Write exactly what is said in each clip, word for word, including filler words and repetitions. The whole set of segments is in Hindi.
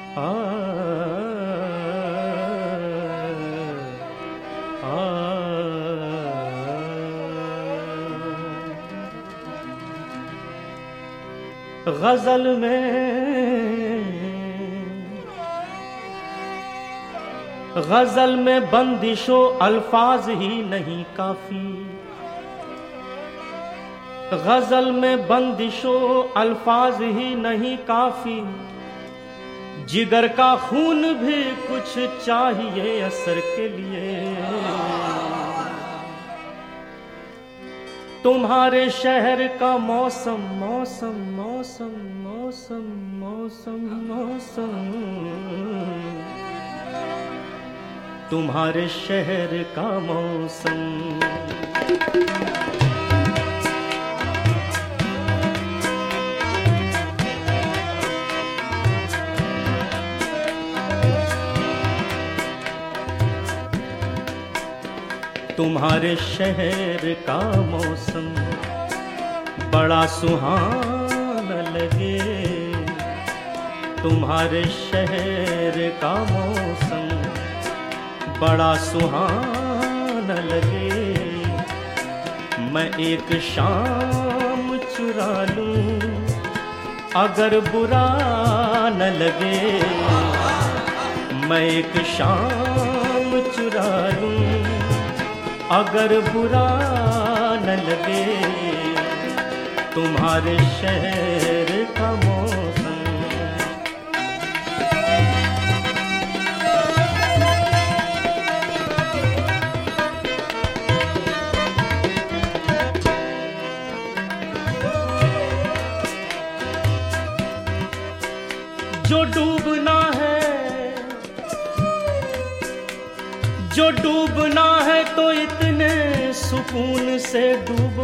आ, आ, गजल में गजल में बंदिशो अल्फाज ही नहीं काफी, गजल में बंदिशो अल्फाज ही नहीं काफी, जिगर का खून भी कुछ चाहिए असर के लिए। तुम्हारे शहर का मौसम मौसम मौसम मौसम मौसम मौसम, तुम्हारे शहर का मौसम। तुम्हारे शहर का मौसम बड़ा सुहाना लगे, तुम्हारे शहर का मौसम बड़ा सुहाना लगे। मैं एक शाम चुरा लूं अगर बुरा न लगे, मैं एक शाम चुरा लूं अगर बुरा न लगे, तुम्हारे शहर का मौसम। जो डूबना है जो डूबना है तो इतने सुकून से डूबो,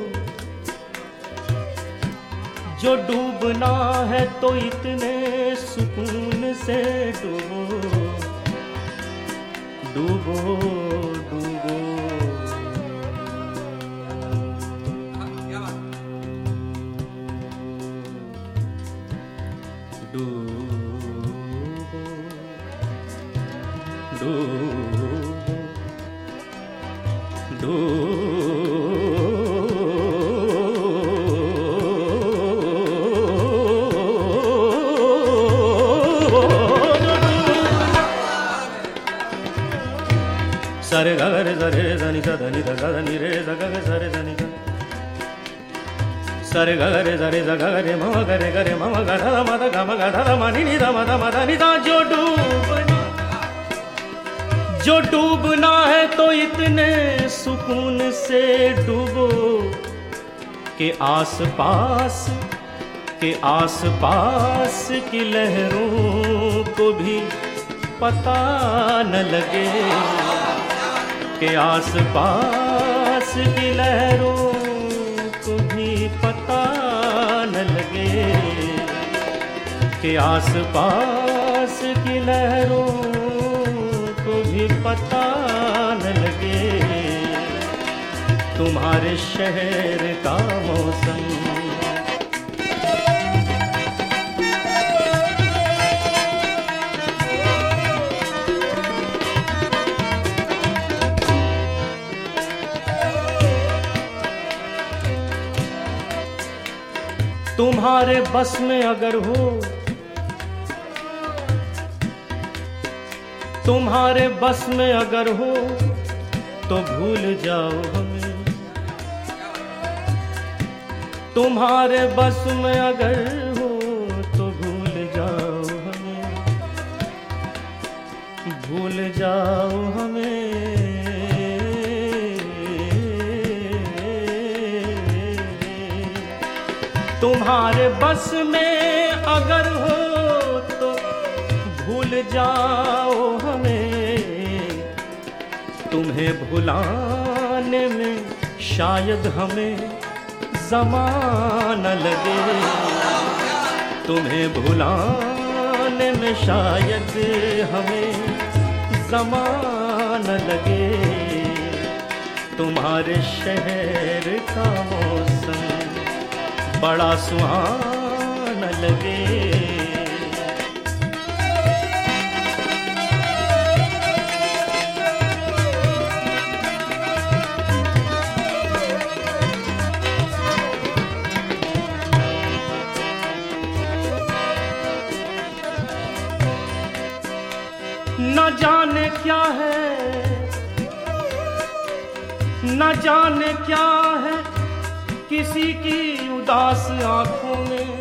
जो डूबना है तो इतने सुकून से डूबो, डूबो डूबो। सरे गरे सरे धनी सा धनी सा धनी रे सा ग सरे धनी सा सरे गरे सरे सा गरे मम गरे गरे मम ग ध म ध ग म ग ध म नि नि ध म ध म ध नि सा। जो डूबना जो डूबना है तो इतने सुकून से डूबो के आस पास के आस पास की लहरों को भी पता न लगे, के आस पास की लहरों को भी पता न लगे, के आस पास की लहरों को भी पता न लगे, तुम्हारे शहर का मौसम। तुम्हारे बस में अगर हो तुम्हारे बस में अगर हो तो भूल जाओ हमें, तुम्हारे बस में अगर हो तो भूल जाओ हमें, भूल जाओ हमें। तुम्हारे बस में अगर हो तो भूल जाओ हमें, तुम्हें भुलाने में शायद हमें ज़माना लगे, तुम्हें भुलाने में शायद हमें ज़माना लगे, तुम्हारे शहर का मौसम बड़ा सुहाना लगे। न जाने क्या है, न जाने क्या है किसी की उदास आंखों में,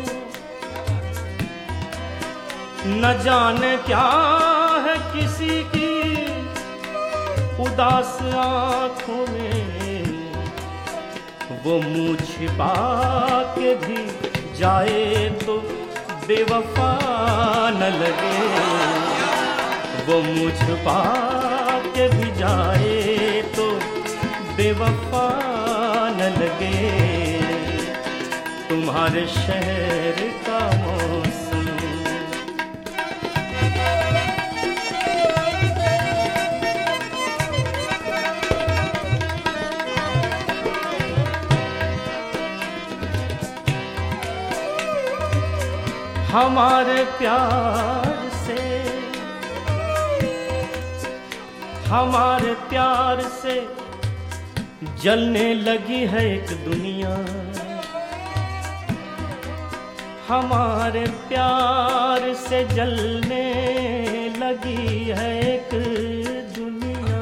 न जाने क्या है किसी की उदास आंखों में। वो मुँह छिपा के भी जाए तो बेवफा न लगे, वो मुँह छिपा के भी जाए तो बेवफा न लगे। तुम्हारे शहर का मौसम हमारे प्यार से, हमारे प्यार से जलने लगी है एक दुनिया, हमारे प्यार से जलने लगी है एक दुनिया,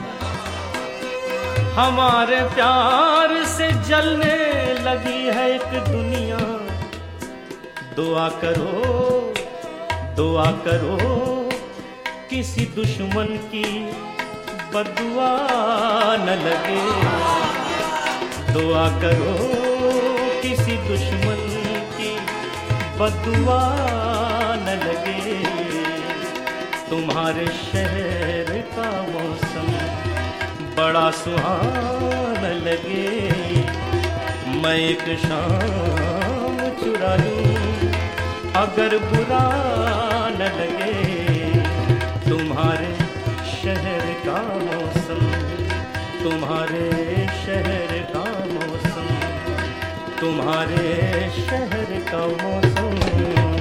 हमारे प्यार से जलने लगी है एक दुनिया। दुआ करो, दुआ करो किसी दुश्मन की बदुआ न लगे, दुआ करो किसी दुश्मन की बदुआ न लगे। तुम्हारे शहर का मौसम बड़ा सुहाना लगे, मैं एक शाम चुरा लूं अगर बुरा न लगे। तुम्हारे शहर का मौसम, तुम्हारे शहर का मौसम, तुम्हारे शहर का मौसम।